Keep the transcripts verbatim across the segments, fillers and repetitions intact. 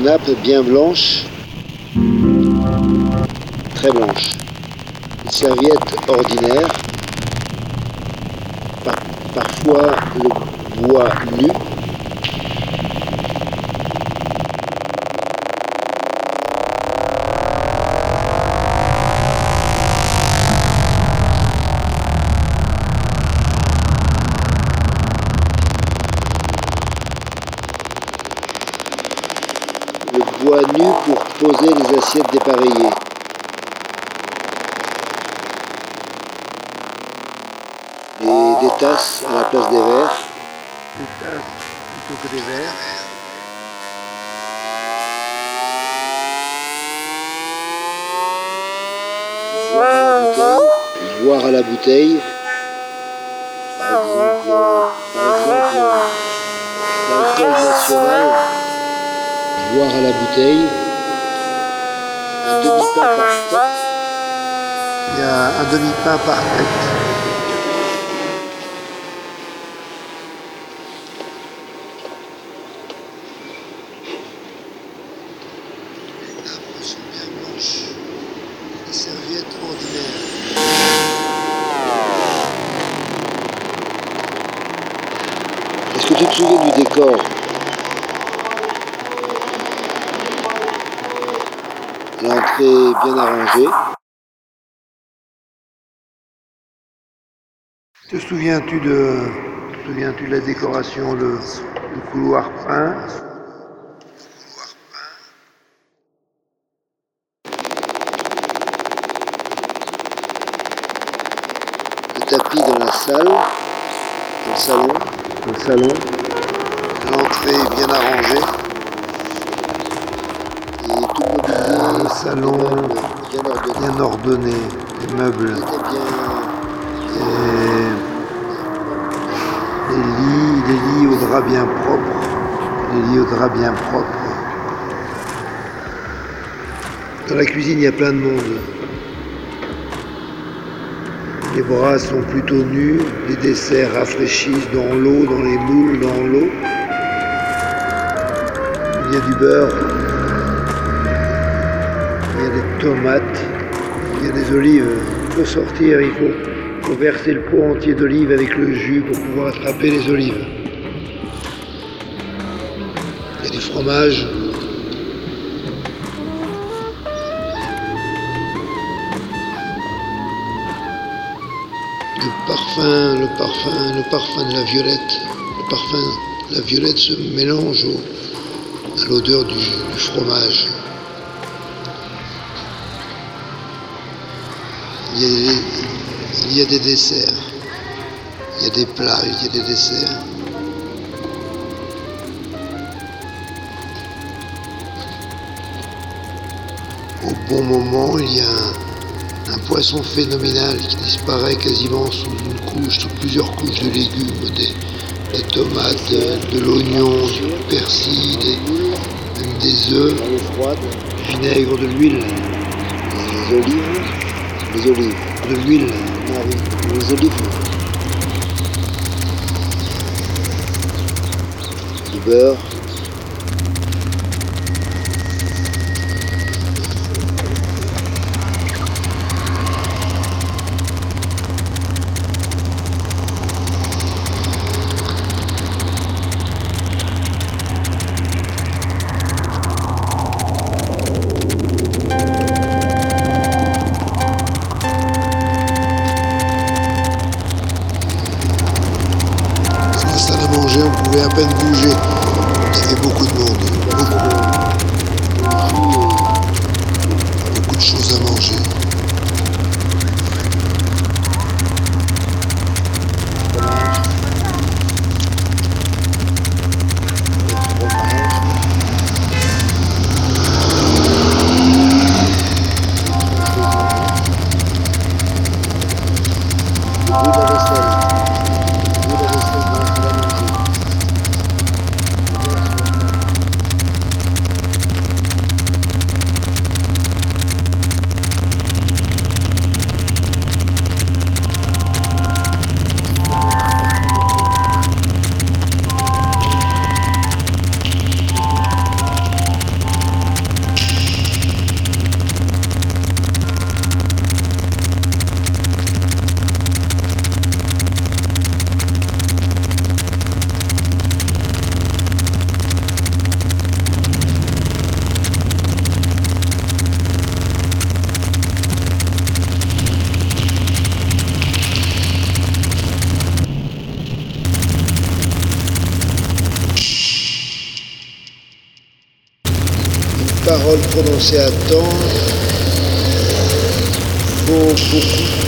nappe bien blanche, très blanche. Une serviette ordinaire, par, parfois le bois nu. Le bois nu pour poser les assiettes dépareillées. Et des tasses à la place des verres. Des tasses plutôt que des verres. Boire à la bouteille. Par exemple, par exemple, l'alcool national. Boire à la bouteille. Un demi-pain par tête. Il y a un demi-pain par tête. Les nappes sont bien blanches. Les serviettes ordinaires. Est-ce que tu te souviens du décor? L'entrée bien arrangée. Te souviens-tu de, te souviens-tu de la décoration, le, le couloir peint? Le tapis dans la salle, dans le salon. Le salon. L'entrée bien arrangée. Et tout le mobilier. Le salon bien ordonné. bien ordonné. Les meubles. C'était bien. Et les lits, les lits au drap bien propre. Les lits au drap bien propre. Dans la cuisine, il y a plein de monde. Les bras sont plutôt nus, les desserts rafraîchissent dans l'eau, dans les moules, dans l'eau. Il y a du beurre, il y a des tomates, il y a des olives. Pour sortir, il faut, faut verser le pot entier d'olives avec le jus pour pouvoir attraper les olives. Il y a du fromage. Le parfum, le parfum, le parfum de la violette, le parfum de la violette se mélange au, à l'odeur du, du fromage. Il y, a, il y a des desserts, il y a des plats, il y a des desserts. Au bon moment, il y a un, un poisson phénoménal qui disparaît quasiment sous une couche, sous plusieurs couches de légumes, des, des tomates, de, de l'oignon, du persil, des, même des œufs, du vinaigre, de l'huile. Les olives. Les olives. De l'huile. Ah oui, les olives. Du beurre. On pouvait à peine bouger. Il y avait beaucoup de monde, beaucoup, beaucoup de choses à manger. commencer à attendre. Faut beaucoup.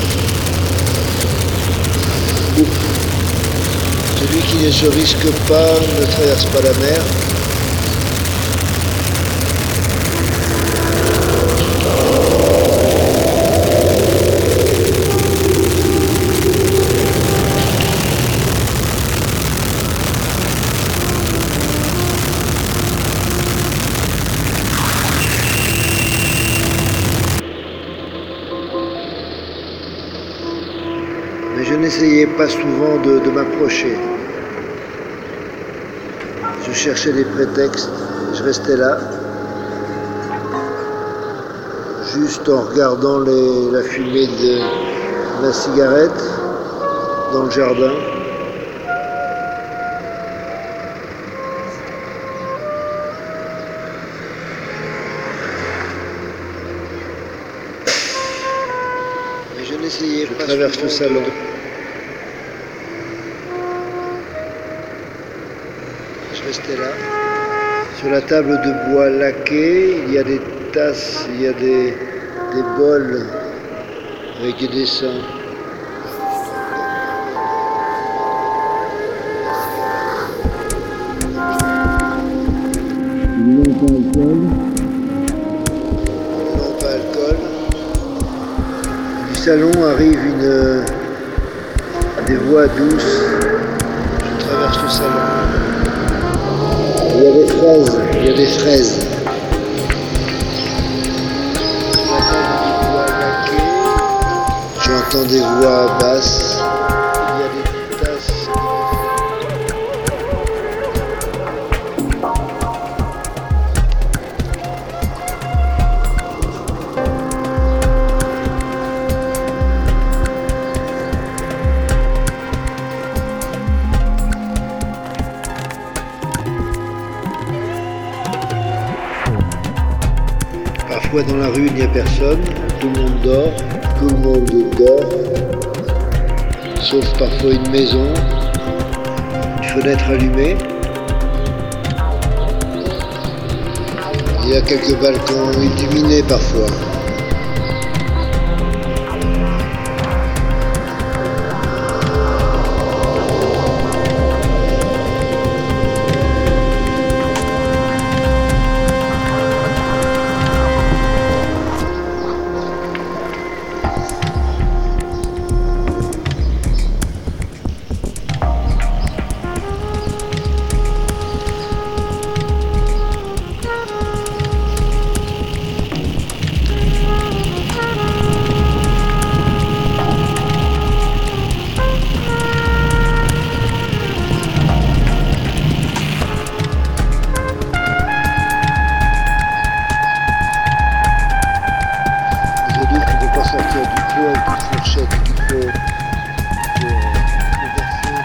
Beaucoup. Celui qui ne se risque pas ne traverse pas la mer. Mais je n'essayais pas souvent de, de m'approcher. Je cherchais des prétextes, je restais là, juste en regardant les, la fumée de la cigarette dans le jardin. Mais je n'essayais pas. Je traverse le salon. Je restais là. Sur la table de bois laqué, il y a des tasses, il y a des, des bols avec des dessins. Non, pas alcool. Du salon arrive une, des voix douces. Je traverse le salon. Il y a des fraises, il y a des fraises. J'entends des voix basses. Il y a des tasses. Parfois dans la rue il n'y a personne, tout le monde dort, tout le monde dort, sauf parfois une maison, une fenêtre allumée. Il y a quelques balcons illuminés parfois. Sortir du pot avec une fourchette qu'il faut pour, pour verser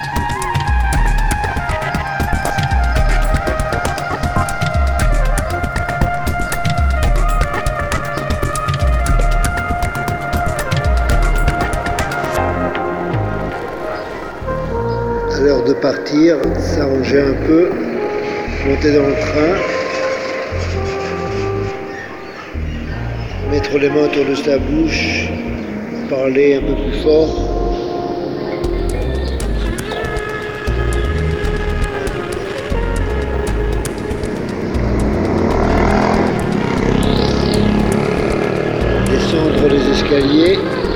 à l'heure de partir, s'arranger un peu, monter dans le train, mettre les mains autour de sa bouche, parler un peu plus fort. Descendre les escaliers,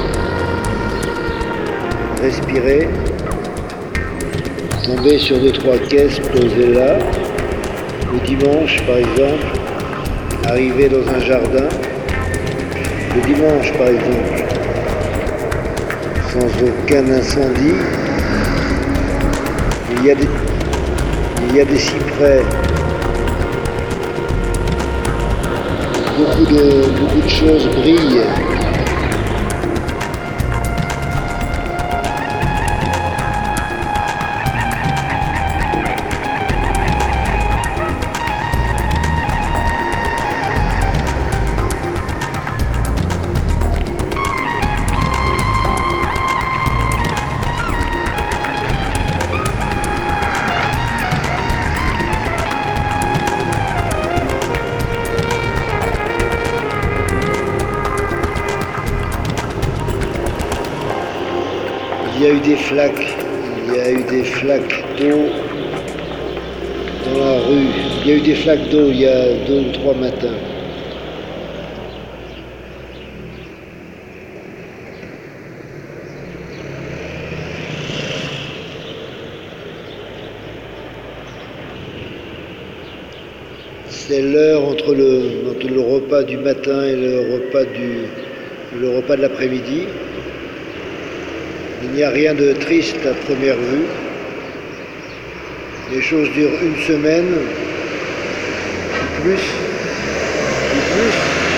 respirer, tomber sur deux trois caisses posées là. Le dimanche par exemple, arriver dans un jardin. Le dimanche, par exemple, sans aucun incendie, il y a des, il y a des cyprès, beaucoup de, beaucoup de choses brillent. il y a eu des flaques, il y a eu des flaques d'eau dans la rue. Il y a eu des flaques d'eau il y a deux ou trois matins. C'est l'heure entre le, entre le repas du matin et le repas, du, le repas de l'après-midi. Il n'y a rien de triste à première vue. Les choses durent une semaine, ou plus, ou plus.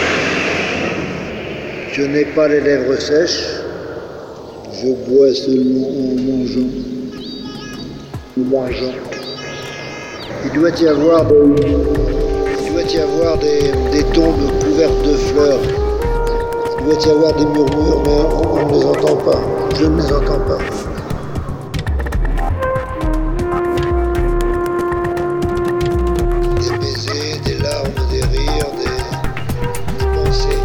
Je n'ai pas les lèvres sèches. Je bois seulement en mangeant. En mangeant. Il doit y avoir de... Il doit y avoir des, des tombes couvertes de fleurs. Il doit y avoir des murmures, mais on, on ne les entend pas. Je ne les entends pas. Des baisers, des larmes, des rires, des, des pensées,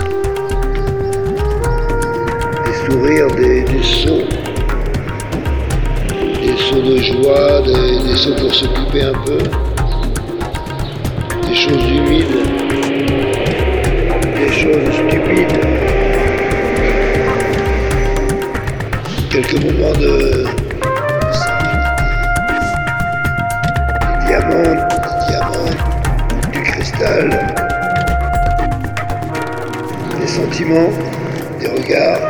des sourires, des, des sauts. Des sauts de joie, des, des sauts pour s'occuper un peu. Des choses humides, des choses stupides, quelques moments de des diamants, des diamants, du cristal, des sentiments, des regards,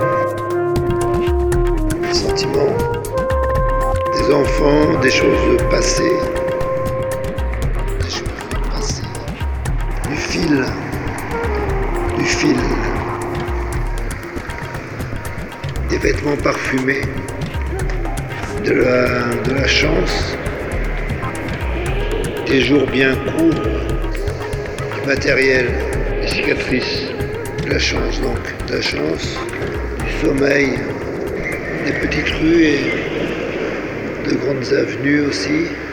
des sentiments, des enfants, des choses passées. Du fil, du fil, des vêtements parfumés, de la, de la chance, des jours bien courts, du matériel, des cicatrices, de la chance donc, de la chance, du sommeil, des petites rues et de grandes avenues aussi.